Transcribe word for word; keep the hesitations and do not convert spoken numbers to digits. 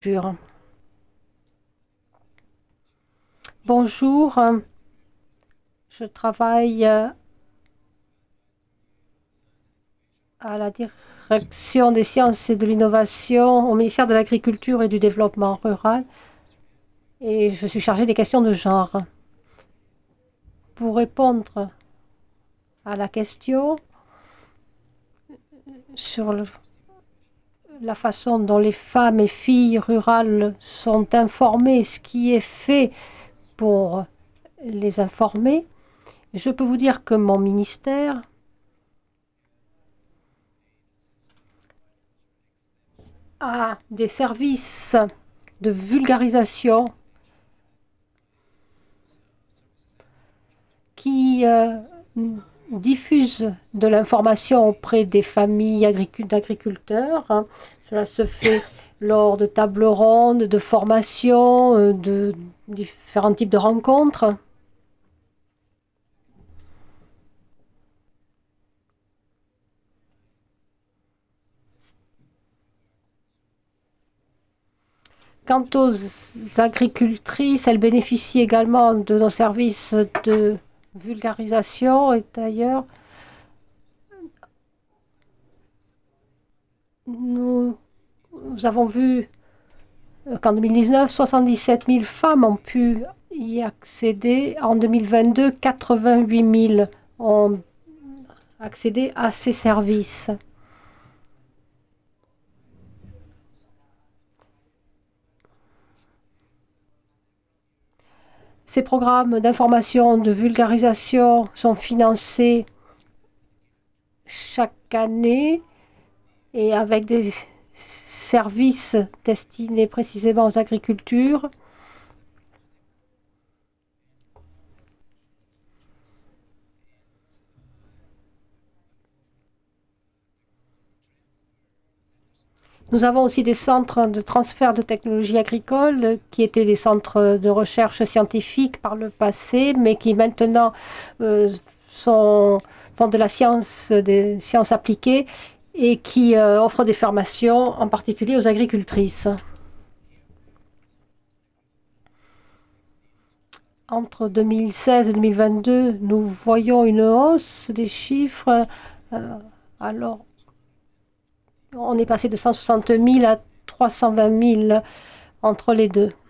Pur. Bonjour, je travaille euh, à la direction des sciences et de l'innovation au ministère de l'Agriculture et du Développement rural et je suis chargée des questions de genre. Pour répondre à la question sur le- la façon dont les femmes et filles rurales sont informées, ce qui est fait pour les informer, je peux vous dire que mon ministère a des services de vulgarisation qui euh, diffusent de l'information auprès des familles agricu- d'agriculteurs. hein. Cela se fait lors de tables rondes, de formations, euh, de différents types de rencontres. Quant aux agricultrices, elles bénéficient également de nos services de vulgarisation. Et d'ailleurs, nous, nous avons vu qu'en deux mille dix-neuf, soixante-dix-sept mille femmes ont pu y accéder. En deux mille vingt-deux, quatre-vingt-huit mille ont accédé à ces services. Ces programmes d'information, de vulgarisation sont financés chaque année et avec des services destinés précisément aux agricultures. Nous avons aussi des centres de transfert de technologies agricoles qui étaient des centres de recherche scientifique par le passé, mais qui maintenant euh, sont, font de la science, des sciences appliquées et qui euh, offrent des formations, en particulier aux agricultrices. Entre deux mille seize et deux mille vingt-deux, nous voyons une hausse des chiffres. Euh, alors, on est passé de cent soixante mille à trois cent vingt mille entre les deux.